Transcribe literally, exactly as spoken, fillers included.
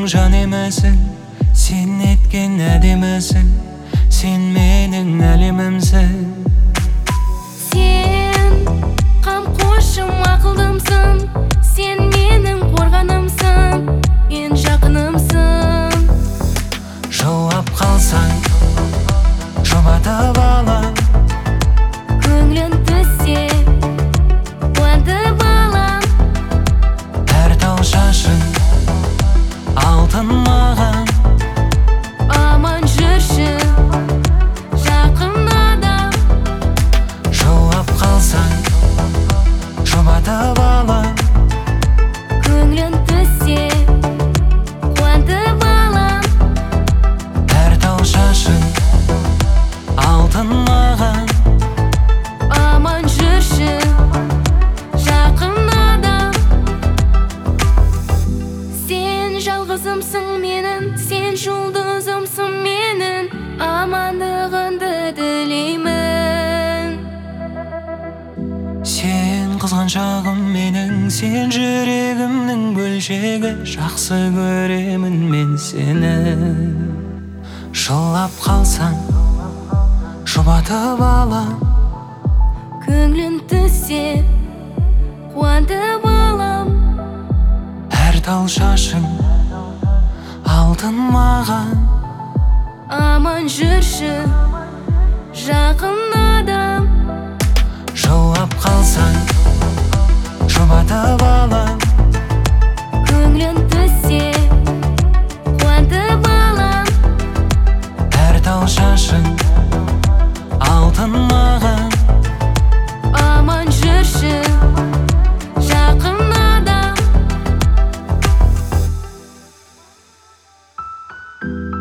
жан емесің, сен еткен әдемісің, сен менің әлемімсің. Сен қамқоршым, ақылдымсың, сен менің қорғанымсың, ең жақынымсың. Жылап қалсаң, жұбатып алам, көңілің түссе қуантып алам. әр тал шашың алтын маған, Аман жүрші жақын адам. жылап қалсаң, жұбатып алам, көңілің түссе қуантып алам. әр тал шашың алтын маған, Аман жүрші жақын адам. Сен жалғызымсың менің, сен жұлдызымсың менің, амандығыңды тілеймін. сен қызғаншағым менің, сен жүрегімнің бөлшегі, жақсы көремін мен сені. Жылап қалсаң, жұбатып алам, көңілің түссе қуантып алам. әр тал шашың алтын маған, Аман жүрші жақын адам. жылап қалсаң, жұбатып алам, көңілің түссе қуантып алам. әр тал шашың алтын маған, Аман жүрші жақын адам.